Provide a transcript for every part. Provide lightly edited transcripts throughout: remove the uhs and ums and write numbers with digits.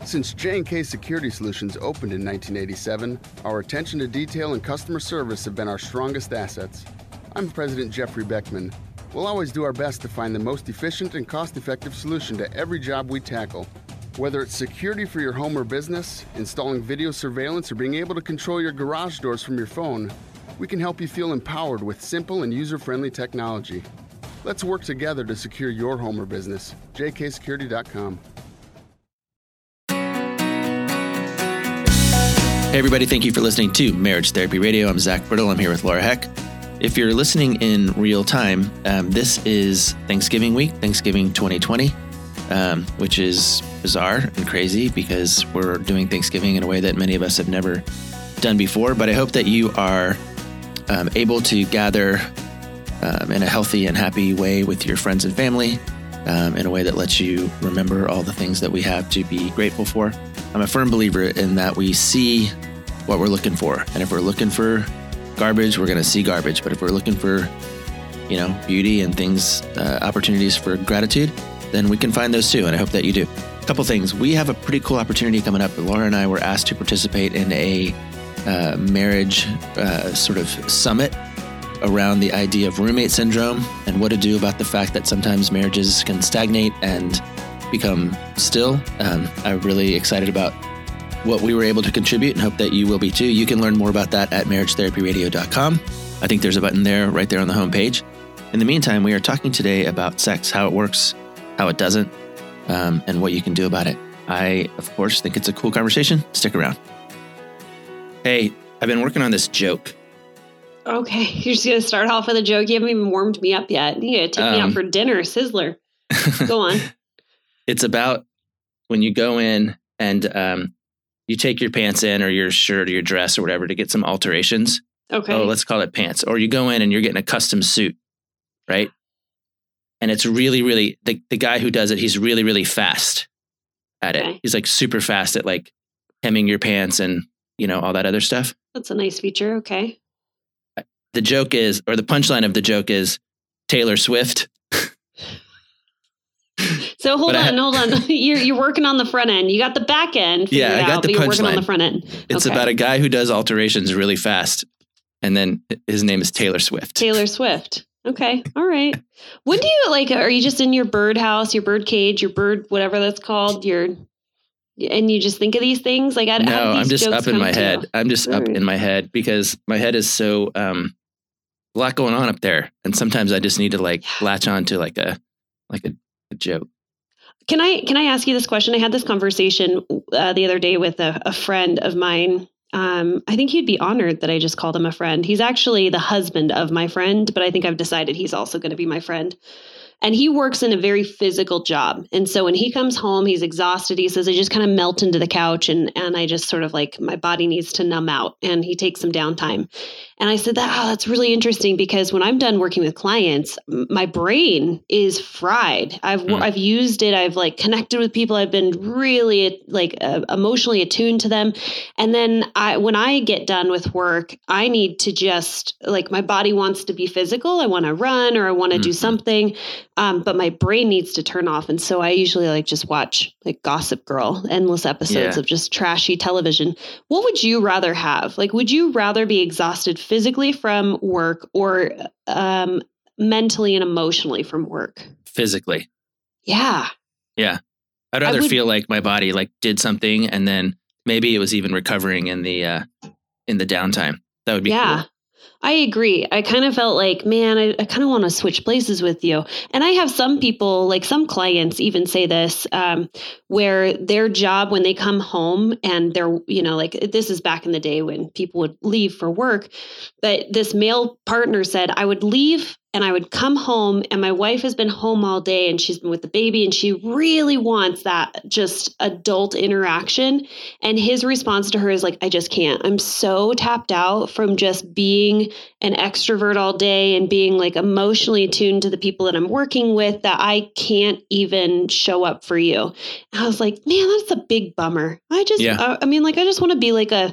Since J&K Security Solutions opened in 1987, our attention to detail and customer service have been our strongest assets. I'm President Jeffrey Beckman. We'll always do our best to find the most efficient and cost-effective solution to every job we tackle. Whether it's security for your home or business, installing video surveillance, or being able to control your garage doors from your phone, we can help you feel empowered with simple and user-friendly technology. Let's work together to secure your home or business. jksecurity.com. Hey everybody, thank you for listening to Marriage Therapy Radio. I'm Zach Brittle. I'm here with Laura Heck. If you're listening in real time, this is Thanksgiving week, Thanksgiving 2020, which is bizarre and crazy because we're doing Thanksgiving in a way that many of us have never done before. But I hope that you are able to gather in a healthy and happy way with your friends and family, in a way that lets you remember all the things that we have to be grateful for. I'm a firm believer in that we see what we're looking for. And if we're looking for garbage, we're going to see garbage. But if we're looking for, beauty and things, opportunities for gratitude, then we can find those too. And I hope that you do. A couple things. We have a pretty cool opportunity coming up. Laura and I were asked to participate in a marriage sort of summit around the idea of roommate syndrome and what to do about the fact that sometimes marriages can stagnate and become still. I'm really excited about what we were able to contribute and hope that you will be too. You can learn more about that at marriagetherapyradio.com. I think there's a button there, right there on the homepage. In the meantime, we are talking today about sex, how it works, how it doesn't, and what you can do about it. I, of course, think it's a cool conversation. Stick around. Hey, I've been working on this joke. Okay, you're just going to start off with a joke? You haven't even warmed me up yet. You got to take me out for dinner, Sizzler. Go on. It's about when you go in and you take your pants in or your shirt or your dress or whatever to get some alterations. Okay. Oh, let's call it pants. Or you go in and you're getting a custom suit, right? And it's really, really, the guy who does it, he's really, really fast at it. He's like super fast at like hemming your pants and, all that other stuff. That's a nice feature. Okay. The joke is, or the punchline of the joke is Taylor Swift. So hold on. You're working on the front end. You got the back end. Yeah, I got the punchline. You're working on the front end. It's about a guy who does alterations really fast. And then his name is Taylor Swift. Taylor Swift. Okay. All right. When do you are you just in your bird house, your bird cage, your bird, whatever that's called, and you just think of these things? Like, no, I'm just up in my head. I'm just up in my head because my head is so, a lot going on up there. And sometimes I just need to latch on to like a joke. Can I ask you this question? I had this conversation the other day with a friend of mine. I think he'd be honored that I just called him a friend. He's actually the husband of my friend, but I think I've decided he's also going to be my friend. And he works in a very physical job. And so when he comes home, he's exhausted. He says, I just kind of melt into the couch and I just sort of my body needs to numb out, and he takes some downtime. And I said that's really interesting because when I'm done working with clients, my brain is fried. I've used it. I've connected with people. I've been really emotionally attuned to them. And then when I get done with work, I need to just my body wants to be physical. I want to run or I want to do something. But my brain needs to turn off. And so I usually just watch Gossip Girl, endless episodes of just trashy television. What would you rather have? Would you rather be exhausted physically from work or mentally and emotionally from work? Physically. Yeah. Yeah. I'd rather feel like my body did something and then maybe it was even recovering in the downtime. That would be cool. I agree. I kind of felt man, I kind of want to switch places with you. And I have some people, some clients even say this, where their job when they come home and they're, this is back in the day when people would leave for work, but this male partner said, I would leave and I would come home and my wife has been home all day and she's been with the baby and she really wants that just adult interaction. And his response to her is I just can't. I'm so tapped out from just being an extrovert all day and being emotionally attuned to the people that I'm working with that I can't even show up for you. And I was like, man, that's a big bummer. I just want to be a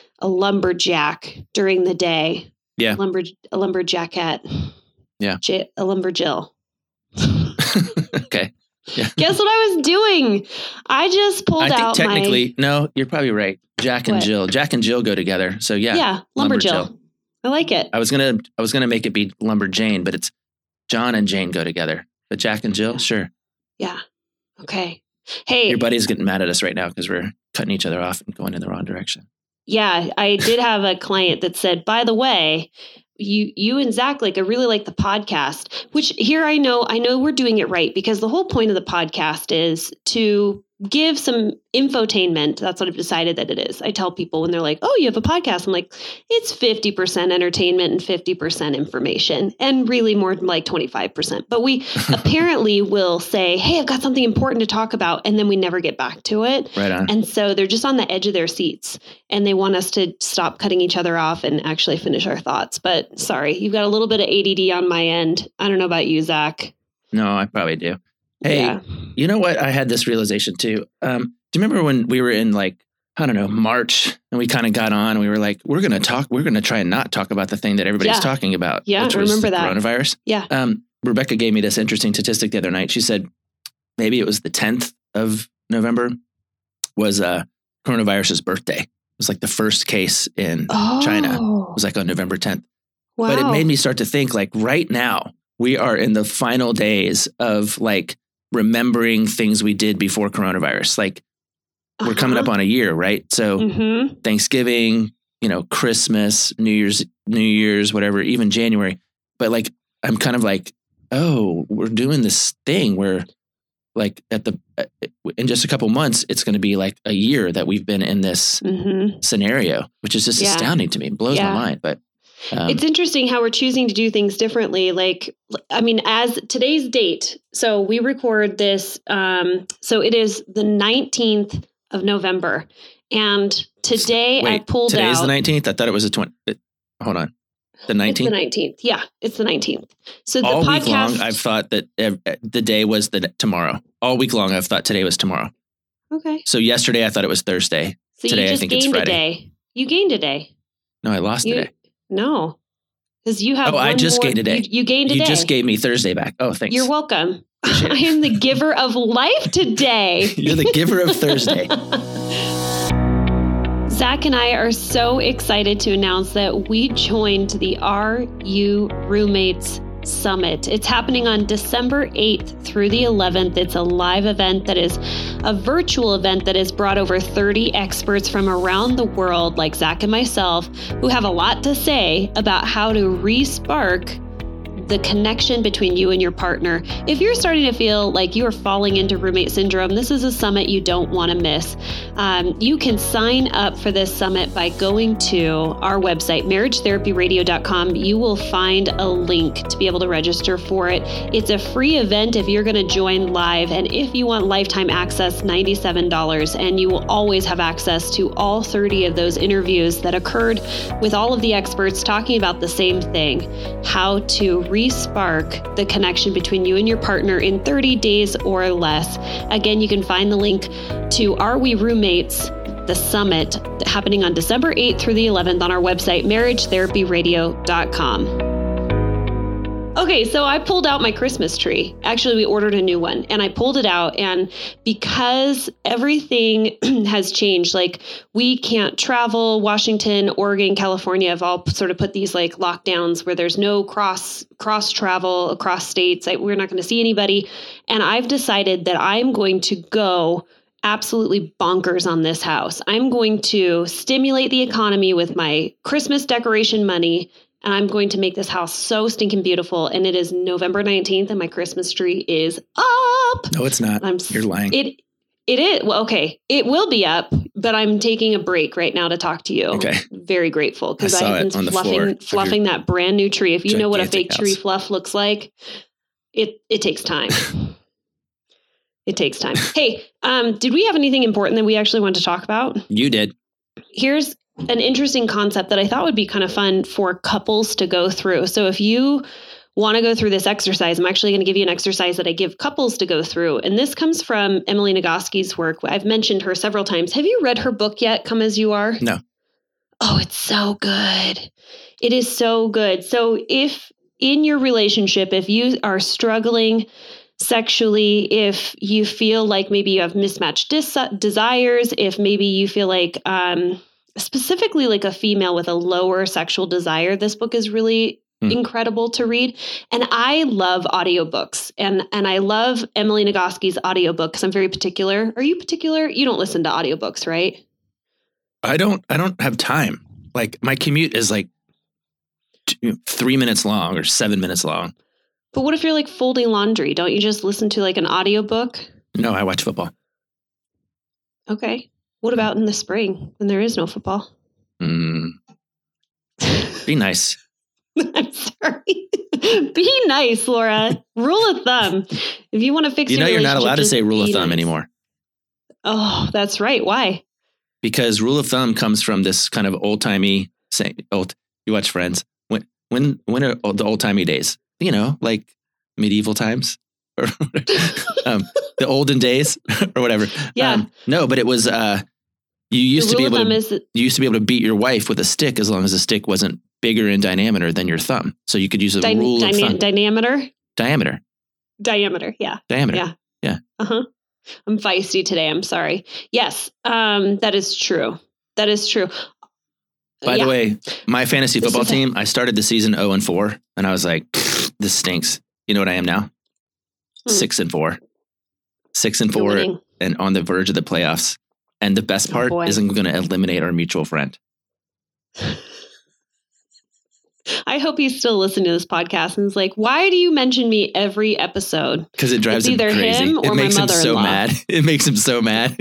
lumberjack during the day. Yeah. A lumberjackette. Yeah. A lumberjill. Okay. Yeah. Guess what I was doing? I just pulled I think out technically, no, you're probably right. Jack and What? Jill. Jack and Jill go together. So yeah. Yeah, Lumberjill. I like it. I was gonna make it be Lumberjane, but it's John and Jane go together. But Jack and Jill, sure. Yeah. Okay. Hey, Your buddy's getting mad at us right now because we're cutting each other off and going in the wrong direction. yeah, I did have a client that said, by the way, you and Zach, like, I really like the podcast, which here I know we're doing it right, because the whole point of the podcast is to give some infotainment. That's what I've decided that it is. I tell people when they're like, oh, you have a podcast. I'm like, it's 50% entertainment and 50% information, and really more like 25%. But we apparently will say, hey, I've got something important to talk about. And then we never get back to it. Right on. And so they're just on the edge of their seats, and they want us to stop cutting each other off and actually finish our thoughts. But sorry, you've got a little bit of ADD on my end. I don't know about you, Zach. No, I probably do. Hey, Yeah. You know what? I had this realization too. Do you remember when we were in like, I don't know, March, and we kind of got on and we were like, we're going to try and not talk about the thing that everybody's talking about. Yeah, which I was remember that. Coronavirus. Yeah. Rebecca gave me this interesting statistic the other night. She said maybe it was the 10th of November was coronavirus's birthday. It was like the first case in China. It was like on November 10th. Wow. But it made me start to think, like, right now we are in the final days of like remembering things we did before coronavirus. Like we're coming up on a year, right? So Thanksgiving, Christmas, New Year's, whatever, even January. But like, I'm kind of like, oh, we're doing this thing where like in just a couple months, it's going to be like a year that we've been in this scenario, which is just astounding to me. It blows my mind. But it's interesting how we're choosing to do things differently. Like, I mean, as today's date, so we record this, so it is the 19th of November. And today I pulled out. Today's the 19th? I thought it was the 20th. Hold on. The 19th? It's the 19th. Yeah, it's the 19th. So the all podcast, week long, I've thought that the day was tomorrow. All week long, I've thought today was tomorrow. Okay. So yesterday, I thought it was Thursday. So today, you just I think it's gained Friday. a day. You gained a day. No, I lost a day. No, because you have. I just gained a day. You gained a day. You just gave me Thursday back. Oh, thanks. You're welcome. I am the giver of life today. You're the giver of Thursday. Zach and I are so excited to announce that we joined the Are You Roommates Summit. It's happening on December 8th through the 11th. It's a live event that is a virtual event that has brought over 30 experts from around the world, like Zach and myself, who have a lot to say about how to re-spark the connection between you and your partner. If you're starting to feel like you are falling into roommate syndrome, this is a summit you don't want to miss. You can sign up for this summit by going to our website, marriagetherapyradio.com. You will find a link to be able to register for it. It's a free event if you're going to join live, and if you want lifetime access, $97, and you will always have access to all 30 of those interviews that occurred with all of the experts talking about the same thing, how to re-spark the connection between you and your partner in 30 days or less. Again, you can find the link to Are We Roommates, the summit happening on December 8th through the 11th on our website, marriagetherapyradio.com. Okay, so I pulled out my Christmas tree. Actually, we ordered a new one, and I pulled it out, and because everything has changed, like we can't travel, Washington, Oregon, California have all sort of put these like lockdowns where there's no cross travel across states. We're not going to see anybody. And I've decided that I'm going to go absolutely bonkers on this house. I'm going to stimulate the economy with my Christmas decoration money, and I'm going to make this house so stinking beautiful. And it is November 19th, and my Christmas tree is up. No, it's not. You're lying. It is. Well, okay. It will be up, but I'm taking a break right now to talk to you. Okay. Very grateful because I have been fluffing that brand new tree. If you know what a fake tree fluff looks like, it takes time. It takes time. Hey, did we have anything important that we actually want to talk about? You did. Here's an interesting concept that I thought would be kind of fun for couples to go through. So if you want to go through this exercise, I'm actually going to give you an exercise that I give couples to go through. And this comes from Emily Nagoski's work. I've mentioned her several times. Have you read her book yet, Come As You Are? No. Oh, it's so good. It is so good. So if in your relationship, if you are struggling sexually, if you feel like maybe you have mismatched desires, if maybe you feel like specifically like a female with a lower sexual desire, this book is really incredible to read. And I love audiobooks, and I love Emily Nagoski's audiobook because I'm very particular. Are you particular? You don't listen to audiobooks, right? I don't have time. Like my commute is like 3 minutes long or 7 minutes long. But what if you're like folding laundry? Don't you just listen to like an audiobook? No, I watch football. Okay. What about in the spring when there is no football? Be nice. I'm sorry. Be nice, Laura. Rule of thumb. If you want to fix your relationship, you're not allowed to say rule of thumb anymore. Oh, that's right. Why? Because rule of thumb comes from this kind of old-timey saying. You watch Friends. When are the old-timey days? You know, like medieval times or the olden days or whatever. Yeah. No, but it was you used to be able to beat your wife with a stick as long as the stick wasn't bigger in diameter than your thumb. So you could use a rule of thumb. Diameter. Yeah. Diameter. Yeah. Uh-huh. I'm feisty today. I'm sorry. Yes. That is true. By the way, my fantasy football team, I started the season 0-4 and I was like, this stinks. You know what I am now? 6-4. 6-4 and on the verge of the playoffs. And the best part isn't going to eliminate our mutual friend. I hope he's still listening to this podcast and is like, why do you mention me every episode? Because it drives him crazy. Him or it makes my him so mad. It makes him so mad.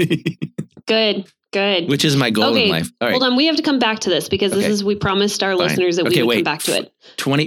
Good. Which is my goal in life. All right. Hold on. We have to come back to this because we promised our listeners that we would come back to it.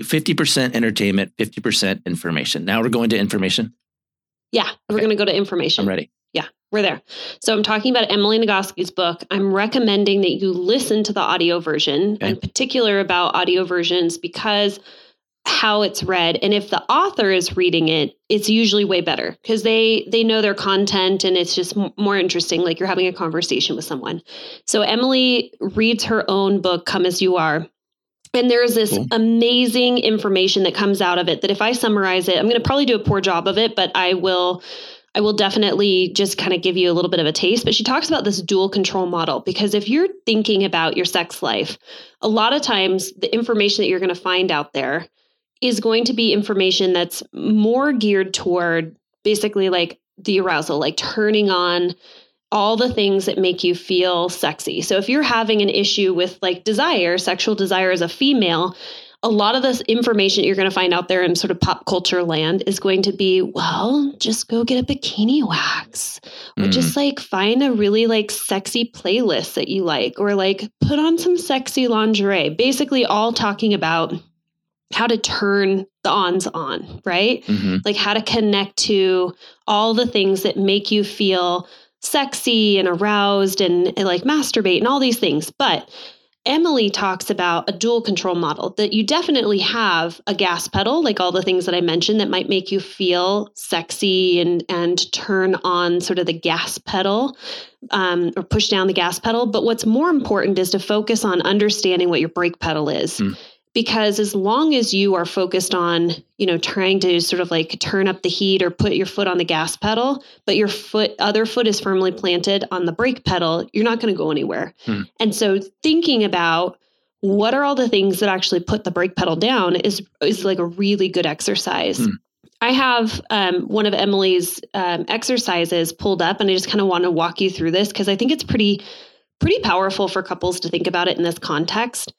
50% entertainment, 50% information. Now we're going to information. Yeah. We're going to go to information. I'm ready. Yeah, we're there. So I'm talking about Emily Nagoski's book. I'm recommending that you listen to the audio version, in particular about audio versions because how it's read. And if the author is reading it, it's usually way better because they know their content and it's just more interesting. Like you're having a conversation with someone. So Emily reads her own book, Come As You Are. And there's this amazing information that comes out of it that if I summarize it, I'm going to probably do a poor job of it, but I will definitely just kind of give you a little bit of a taste. But she talks about this dual control model, because if you're thinking about your sex life, a lot of times the information that you're going to find out there is going to be information that's more geared toward basically like the arousal, like turning on all the things that make you feel sexy. So if you're having an issue with like desire, sexual desire as a female, a lot of this information you're going to find out there in sort of pop culture land is going to be, well, just go get a bikini wax or just like find a really like sexy playlist that you like, or like put on some sexy lingerie, basically all talking about how to turn the ons on, right? Like how to connect to all the things that make you feel sexy and aroused and like masturbate and all these things. But Emily talks about a dual control model, that you definitely have a gas pedal, like all the things that I mentioned that might make you feel sexy and turn on sort of the gas pedal or push down the gas pedal. But what's more important is to focus on understanding what your brake pedal is. Because as long as you are focused on, trying to sort of like turn up the heat or put your foot on the gas pedal, but your other foot is firmly planted on the brake pedal, you're not going to go anywhere. And so thinking about what are all the things that actually put the brake pedal down is like a really good exercise. I have one of Emily's exercises pulled up, and I just kind of want to walk you through this because I think it's pretty powerful for couples to think about it in this context.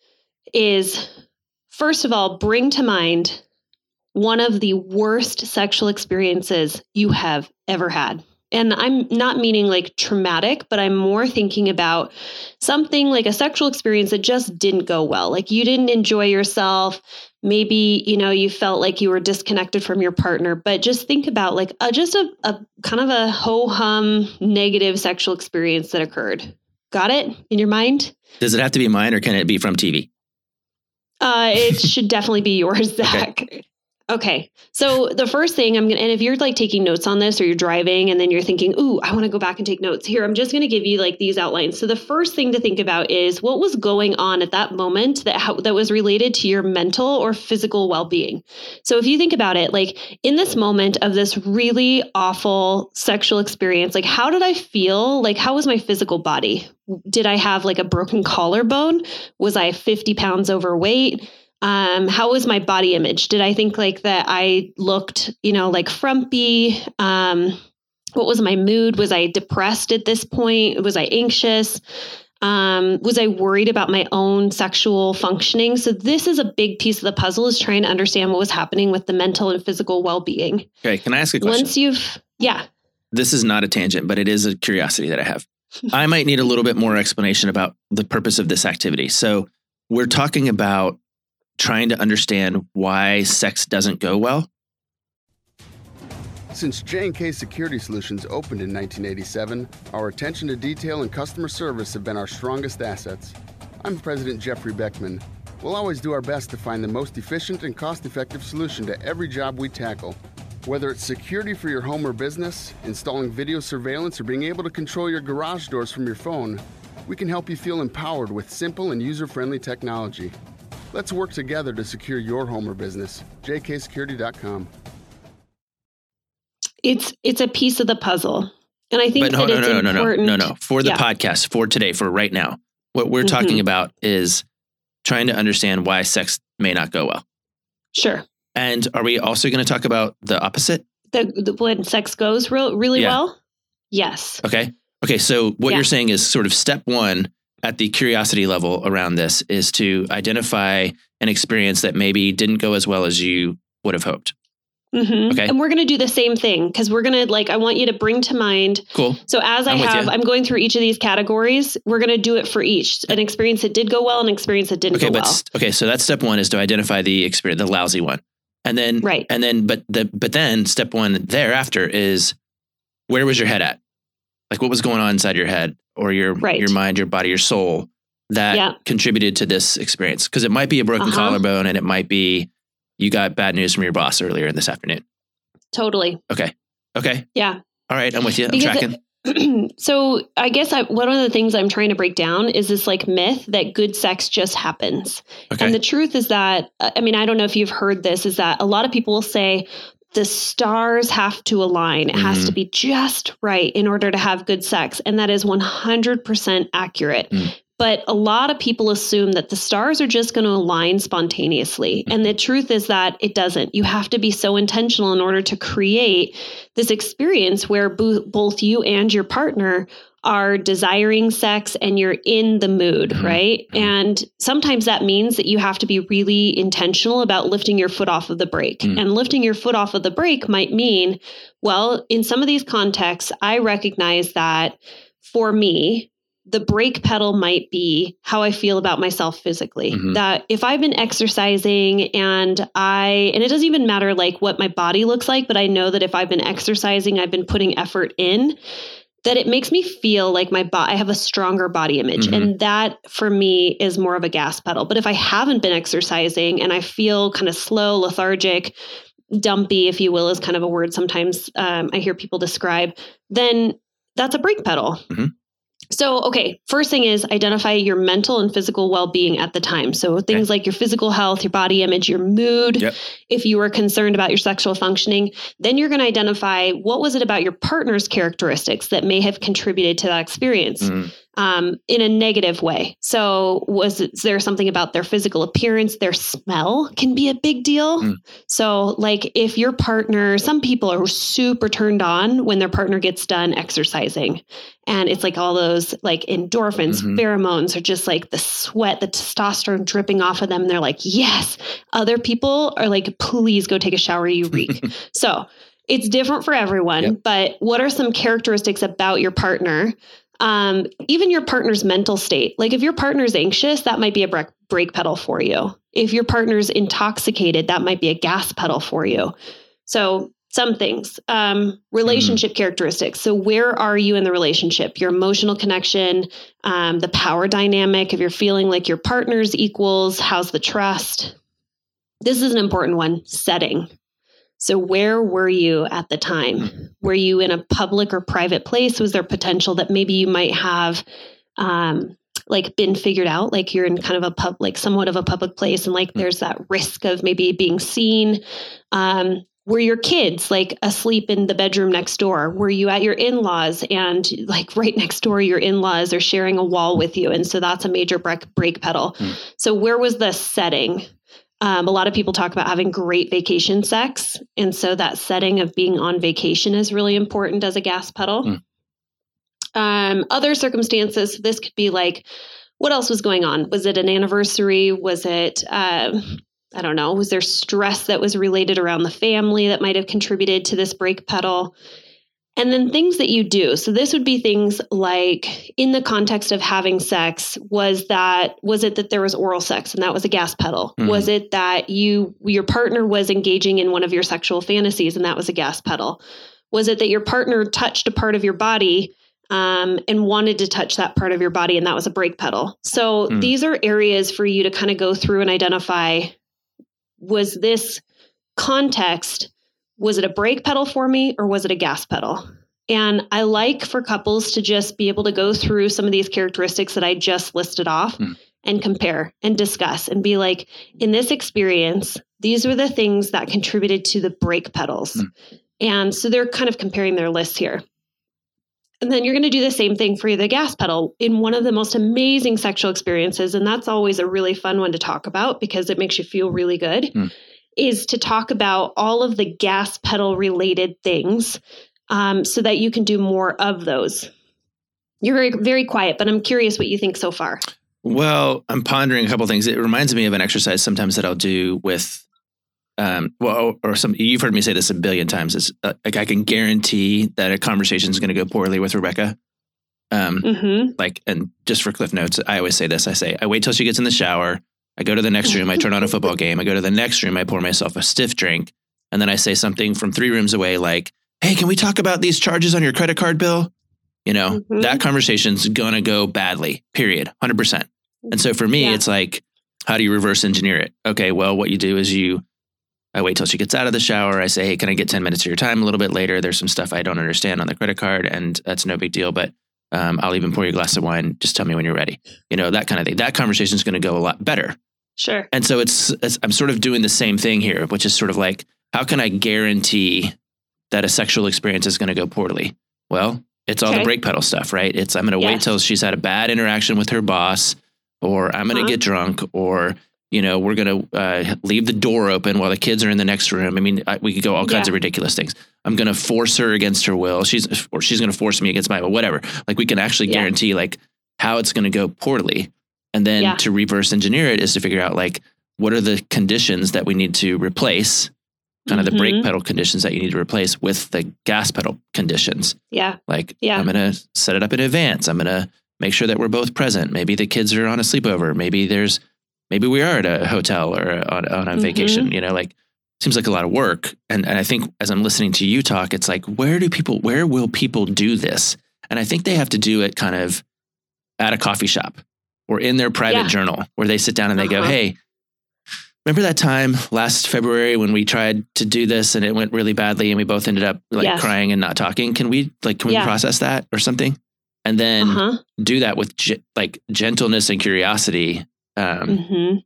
Is first of all, bring to mind one of the worst sexual experiences you have ever had. And I'm not meaning like traumatic, but I'm more thinking about something like a sexual experience that just didn't go well. Like you didn't enjoy yourself. Maybe, you felt like you were disconnected from your partner, but just think about like just a kind of a ho-hum negative sexual experience that occurred. Got it in your mind? Does it have to be mine or can it be from TV? It should definitely be yours, Zach. Okay. Okay. So the first thing and if you're like taking notes on this or you're driving and then you're thinking, ooh, I want to go back and take notes here, I'm just going to give you like these outlines. So the first thing to think about is what was going on at that moment that was related to your mental or physical well-being. So if you think about it, like in this moment of this really awful sexual experience, like how did I feel? Like how was my physical body? Did I have like a broken collarbone? Was I 50 pounds overweight? How was my body image? Did I think like that I looked, like frumpy? What was my mood? Was I depressed at this point? Was I anxious? Was I worried about my own sexual functioning? So this is a big piece of the puzzle, is trying to understand what was happening with the mental and physical well-being. Okay. Can I ask a question? This is not a tangent, but it is a curiosity that I have. I might need a little bit more explanation about the purpose of this activity. So we're talking about trying to understand why sex doesn't go well. Since J&K Security Solutions opened in 1987, our attention to detail and customer service have been our strongest assets. I'm President Jeffrey Beckman. We'll always do our best to find the most efficient and cost-effective solution to every job we tackle. Whether it's security for your home or business, installing video surveillance, or being able to control your garage doors from your phone, we can help you feel empowered with simple and user-friendly technology. Let's work together to secure your home or business. jksecurity.com. It's a piece of the puzzle. And I think important. No. For the podcast, for today, for right now, what we're talking about is trying to understand why sex may not go well. Sure. And are we also going to talk about the opposite? The when sex goes really well? Yes. Okay. So what you're saying is sort of step one at the curiosity level around this is to identify an experience that maybe didn't go as well as you would have hoped. Mm-hmm. Okay. And we're going to do the same thing because we're going to I want you to bring to mind. Cool. So as I'm going through each of these categories, we're going to do it for each. An experience that did go well, an experience that didn't go well. Okay. So that's step one, is to identify the experience, the lousy one. And then, right. And then, but then step one thereafter is, where was your head at? Like what was going on inside your head or your mind, your body, your soul that contributed to this experience? Because it might be a broken collarbone, and it might be you got bad news from your boss earlier this afternoon. Totally. Okay. Yeah. All right. I'm with you. I'm tracking. So I guess one of the things I'm trying to break down is this myth that good sex just happens. Okay. And the truth is that, I don't know if you've heard this, is that a lot of people will say the stars have to align. It has to be just right in order to have good sex. And that is 100% accurate. But a lot of people assume that the stars are just going to align spontaneously. And the truth is that it doesn't. You have to be so intentional in order to create this experience where both you and your partner are desiring sex and you're in the mood, right? And sometimes that means that you have to be really intentional about lifting your foot off of the brake. And lifting your foot off of the brake might mean, well, in some of these contexts, I recognize that for me, the brake pedal might be how I feel about myself physically. That if I've been exercising and it doesn't even matter what my body looks like, but I know that if I've been exercising, I've been putting effort in, that it makes me feel like I have a stronger body image. And that for me is more of a gas pedal. But if I haven't been exercising and I feel kind of slow, lethargic, dumpy, if you will, is kind of a word sometimes I hear people describe, then that's a brake pedal. So, okay, first thing is identify your mental and physical well-being at the time. So things like your physical health, your body image, your mood. Yep. If you were concerned about your sexual functioning, then you're going to identify what was it about your partner's characteristics that may have contributed to that experience in a negative way. So is there something about their physical appearance? Their smell can be a big deal. So if your partner, some people are super turned on when their partner gets done exercising. And it's all those endorphins, pheromones, or just the sweat, the testosterone dripping off of them. And they're yes. Other people are please go take a shower, you reek. So it's different for everyone. But what are some characteristics about your partner? Even your partner's mental state. If your partner's anxious, that might be a brake pedal for you. If your partner's intoxicated, that might be a gas pedal for you. So some things, relationship characteristics. So where are you in the relationship? Your emotional connection, the power dynamic, if you're feeling like your partner's equals, how's the trust? This is an important one, setting. So where were you at the time? Were you in a public or private place? Was there potential that maybe you might have like been figured out, like you're in kind of a like somewhat of a public place, and like there's that risk of maybe being seen? Were your kids like asleep in the bedroom next door? Were you at your in-laws and like right next door, your in-laws are sharing a wall with you? And so that's a major brake pedal. So where was the setting? A lot of people talk about having great vacation sex. And so that setting of being on vacation is really important as a gas pedal. Other circumstances, this could be like, what else was going on? Was it an anniversary? Was it, I don't know, was there stress that was related around the family that might have contributed to this brake pedal? And then things that you do. So this would be things like, in the context of having sex, was it that there was oral sex and that was a gas pedal? Was it that your partner was engaging in one of your sexual fantasies and that was a gas pedal? Was it that your partner touched a part of your body and wanted to touch that part of your body and that was a brake pedal? So these are areas for you to kind of go through and identify, was this context, was it a brake pedal for me or was it a gas pedal? And I like for couples to just be able to go through some of these characteristics that I just listed off and compare and discuss and be like, in this experience, these were the things that contributed to the brake pedals. And so they're kind of comparing their lists here. And then you're going to do the same thing for the gas pedal in one of the most amazing sexual experiences. And that's always a really fun one to talk about because it makes you feel really good, is to talk about all of the gas pedal related things so that you can do more of those. You're very, very quiet, but I'm curious what you think so far. Well, I'm pondering a couple of things. It reminds me of an exercise sometimes that I'll do with you've heard me say this a billion times. It's like, I can guarantee that a conversation is going to go poorly with Rebecca. Like, and just for Cliff Notes, I always say this. I wait till she gets in the shower. I go to the next room. I turn on a football game. I go to the next room. I pour myself a stiff drink. And then I say something from 3 rooms away, like, hey, can we talk about these charges on your credit card bill? You know, that conversation's going to go badly, period, 100%. And so for me, it's like, how do you reverse engineer it? Okay, well, what you do is I wait till she gets out of the shower. I say, hey, can I get 10 minutes of your time a little bit later? There's some stuff I don't understand on the credit card, and that's no big deal, but I'll even pour you a glass of wine. Just tell me when you're ready. You know, that kind of thing. That conversation is going to go a lot better. Sure. And so I'm sort of doing the same thing here, which is sort of like, how can I guarantee that a sexual experience is going to go poorly? Well, it's all the brake pedal stuff, right? I'm going to wait till she's had a bad interaction with her boss, or I'm going to get drunk, or, you know, we're going to leave the door open while the kids are in the next room. I mean, we could go all kinds of ridiculous things. I'm going to force her against her will. She's going to force me against my will, whatever. Like, we can actually guarantee like how it's going to go poorly. And then to reverse engineer it is to figure out like, what are the conditions that we need to replace, kind of the brake pedal conditions that you need to replace with the gas pedal conditions. Like, I'm going to set it up in advance. I'm going to make sure that we're both present. Maybe the kids are on a sleepover. Maybe we are at a hotel or on a vacation, you know, like, seems like a lot of work. And I think as I'm listening to you talk, it's like, where will people do this? And I think they have to do it kind of at a coffee shop or in their private journal, where they sit down and they go, hey, remember that time last February when we tried to do this and it went really badly and we both ended up like crying and not talking? Can we process that or something? And then do that with like gentleness and curiosity. I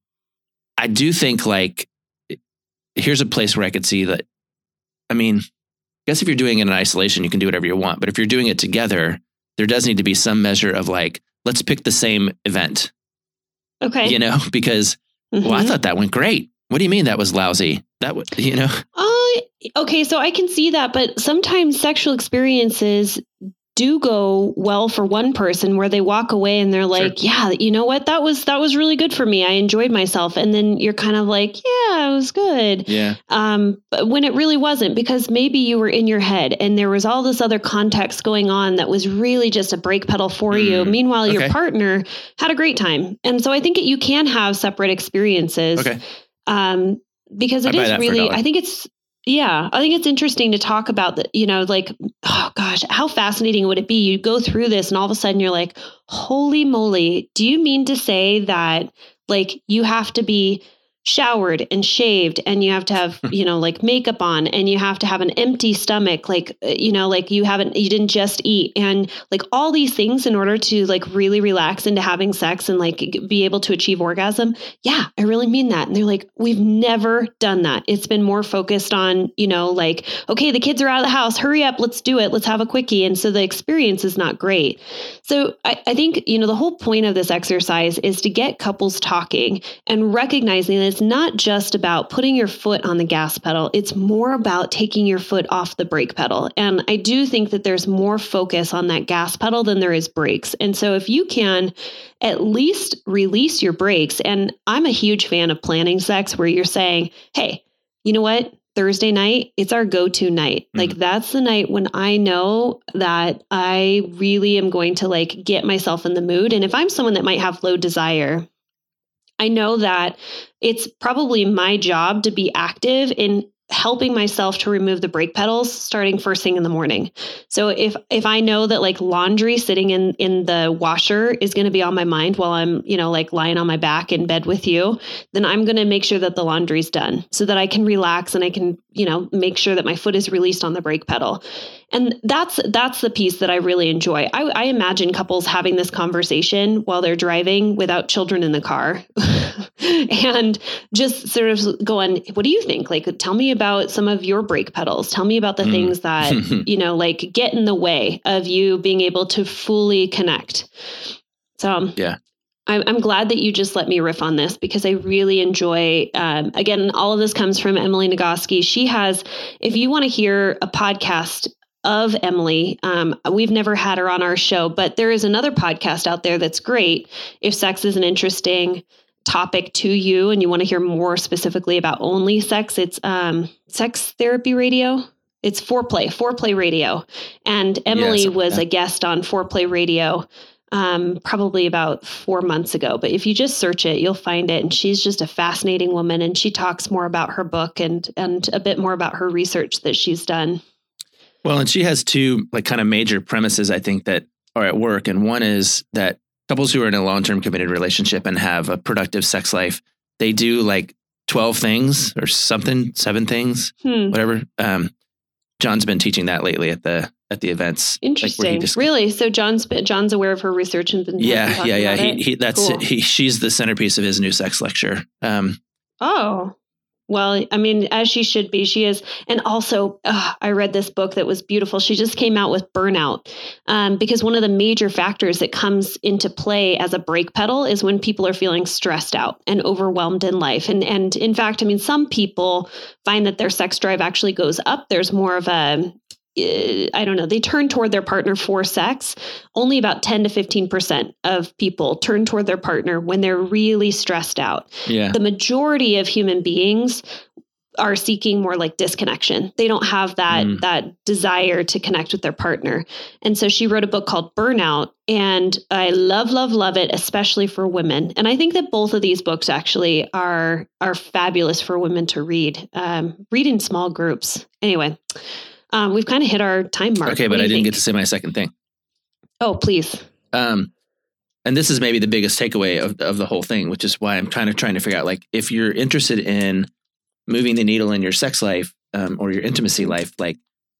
do think like, here's a place where I could see that. I mean, I guess if you're doing it in isolation, you can do whatever you want. But if you're doing it together, there does need to be some measure of like, let's pick the same event. Okay. You know, because, well, I thought that went great. What do you mean that was lousy? That would, you know? Okay. So I can see that, but sometimes sexual experiences do go well for one person where they walk away and they're like, yeah, you know what? That was really good for me. I enjoyed myself. And then you're kind of like, yeah, it was good. Yeah. But when it really wasn't, because maybe you were in your head and there was all this other context going on that was really just a brake pedal for you. Meanwhile, your partner had a great time. And so I think you can have separate experiences. Okay. Because it is really, I think it's interesting to talk about that, you know, like, oh gosh, how fascinating would it be? You go through this and all of a sudden you're like, holy moly, do you mean to say that like you have to be showered and shaved, and you have to have, like makeup on, and you have to have an empty stomach, like, like you didn't just eat, and like all these things in order to like really relax into having sex and like be able to achieve orgasm. Yeah, I really mean that. And they're like, we've never done that. It's been more focused on, like, okay, the kids are out of the house, hurry up, let's do it. Let's have a quickie. And so the experience is not great. So I think, the whole point of this exercise is to get couples talking and recognizing that it's not just about putting your foot on the gas pedal. It's more about taking your foot off the brake pedal. And I do think that there's more focus on that gas pedal than there is brakes. And so if you can at least release your brakes, and I'm a huge fan of planning sex where you're saying, hey, you know what? Thursday night, it's our go-to night. Like that's the night when I know that I really am going to like get myself in the mood. And if I'm someone that might have low desire, I know that it's probably my job to be active in helping myself to remove the brake pedals starting first thing in the morning. So if I know that like laundry sitting in the washer is going to be on my mind while I'm, like lying on my back in bed with you, then I'm going to make sure that the laundry's done so that I can relax and I can, make sure that my foot is released on the brake pedal. And that's the piece that I really enjoy. I imagine couples having this conversation while they're driving without children in the car and just sort of going, what do you think? Like, tell me about some of your brake pedals. Tell me about the things that, like get in the way of you being able to fully connect. So yeah. I'm glad that you just let me riff on this because I really enjoy, again, all of this comes from Emily Nagoski. She has, if you want to hear a podcast of Emily, we've never had her on our show, but there is another podcast out there that's great. If sex is an interesting topic to you and you want to hear more specifically about only sex, it's Sex Therapy Radio. It's Foreplay Radio. And Emily was a guest on Foreplay Radio probably about 4 months ago. But if you just search it, you'll find it. And she's just a fascinating woman. And she talks more about her book and a bit more about her research that she's done. Well, and she has two like kind of major premises, I think, that are at work. And one is that couples who are in a long-term committed relationship and have a productive sex life, they do like 12 things or something, 7 things, whatever. John's been teaching that lately at the events. Interesting. Like really? So John's aware of her research and been yeah. That's cool. She's the centerpiece of his new sex lecture. Oh, well, I mean, as she should be, she is. And also, I read this book that was beautiful. She just came out with Burnout because one of the major factors that comes into play as a brake pedal is when people are feeling stressed out and overwhelmed in life. And in fact, I mean, some people find that their sex drive actually goes up. There's more of a I don't know, they turn toward their partner for sex. Only about 10 to 15% of people turn toward their partner when they're really stressed out. Yeah. The majority of human beings are seeking more like disconnection. They don't have that desire to connect with their partner. And so she wrote a book called Burnout, and I love it, especially for women. And I think that both of these books actually are fabulous for women to read. Read in small groups. Anyway, we've kind of hit our time mark. Okay, but I didn't get to say my second thing. Oh, please. And this is maybe the biggest takeaway of the whole thing, which is why I'm kind of trying to figure out, like, if you're interested in moving the needle in your sex life or your intimacy life, like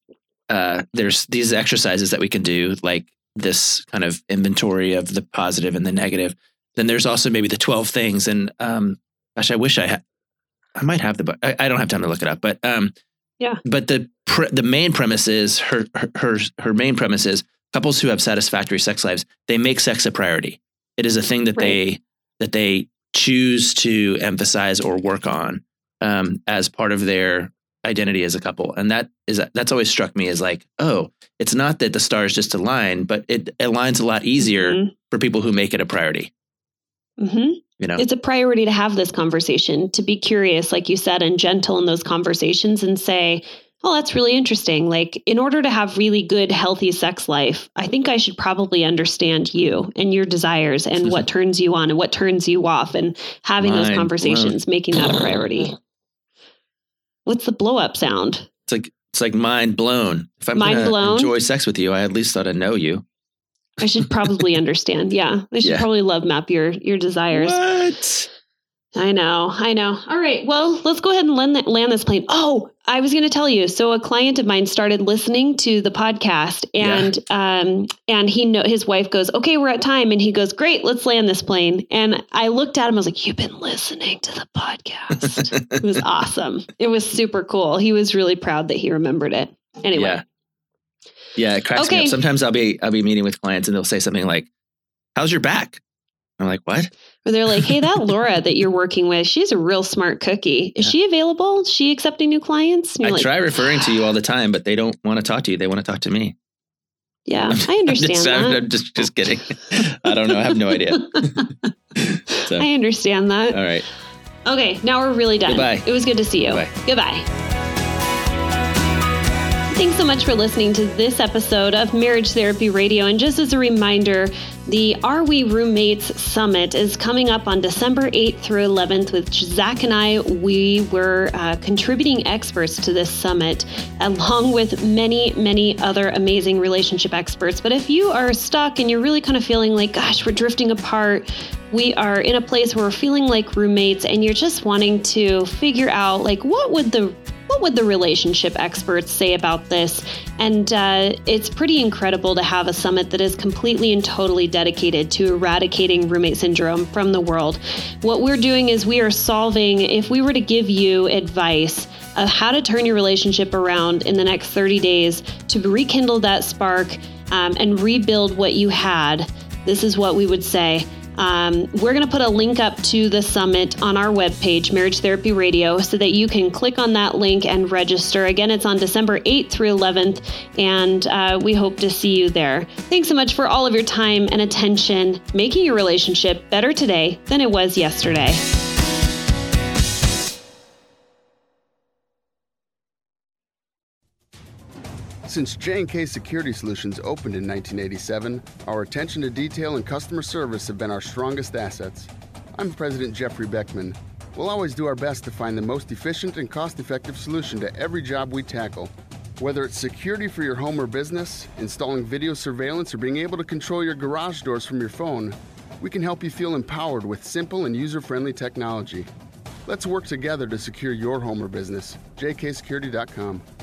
there's these exercises that we can do, like this kind of inventory of the positive and the negative. Then there's also maybe the 12 things. And gosh, I wish I might have the book. I don't have time to look it up, but yeah. But the main premise is her main premise is couples who have satisfactory sex lives, they make sex a priority. It is a thing that they choose to emphasize or work on as part of their identity as a couple. And that's always struck me as like, oh, it's not that the stars just align, but it aligns a lot easier for people who make it a priority. Mm-hmm. You know, it's a priority to have this conversation, to be curious, like you said, and gentle in those conversations and say, oh, that's really interesting. Like, in order to have really good, healthy sex life, I think I should probably understand you and your desires and what turns you on and what turns you off, and having those conversations, making that a priority. What's the blow up sound? It's like mind blown. If I'm going to enjoy sex with you, I at least ought to know you. I should probably understand. Yeah. I should probably love map your desires. What? I know. All right. Well, let's go ahead and land this plane. Oh, I was going to tell you. So a client of mine started listening to the podcast, and his wife goes, "Okay, we're at time." And he goes, "Great, let's land this plane." And I looked at him. I was like, "You've been listening to the podcast." It was awesome. It was super cool. He was really proud that he remembered it. Anyway. Yeah. It cracks me up. Sometimes I'll be meeting with clients and they'll say something like, "How's your back?" I'm like, "What?" Or they're like, "Hey, that Laura that you're working with, she's a real smart cookie. Is she available? Is she accepting new clients?" I try referring to you all the time, but they don't want to talk to you. They want to talk to me. Yeah, I understand that. I'm just kidding. I don't know. I have no idea. So. I understand that. All right. Okay, now we're really done. Goodbye. It was good to see you. Goodbye. Thanks so much for listening to this episode of Marriage Therapy Radio. And just as a reminder, the Are We Roommates Summit is coming up on December 8th through 11th with Zach and I. We were contributing experts to this summit, along with many, many other amazing relationship experts. But if you are stuck and you're really kind of feeling like, gosh, we're drifting apart, we are in a place where we're feeling like roommates, and you're just wanting to figure out, like, what would the relationship experts say about this? And it's pretty incredible to have a summit that is completely and totally dedicated to eradicating roommate syndrome from the world. What we're doing is we are solving, if we were to give you advice of how to turn your relationship around in the next 30 days to rekindle that spark and rebuild what you had, this is what we would say. We're going to put a link up to the summit on our webpage, Marriage Therapy Radio, so that you can click on that link and register. Again, it's on December 8th through 11th, and we hope to see you there. Thanks so much for all of your time and attention, making your relationship better today than it was yesterday. Since J&K Security Solutions opened in 1987, our attention to detail and customer service have been our strongest assets. I'm President Jeffrey Beckman. We'll always do our best to find the most efficient and cost-effective solution to every job we tackle. Whether it's security for your home or business, installing video surveillance, or being able to control your garage doors from your phone, we can help you feel empowered with simple and user-friendly technology. Let's work together to secure your home or business. jksecurity.com.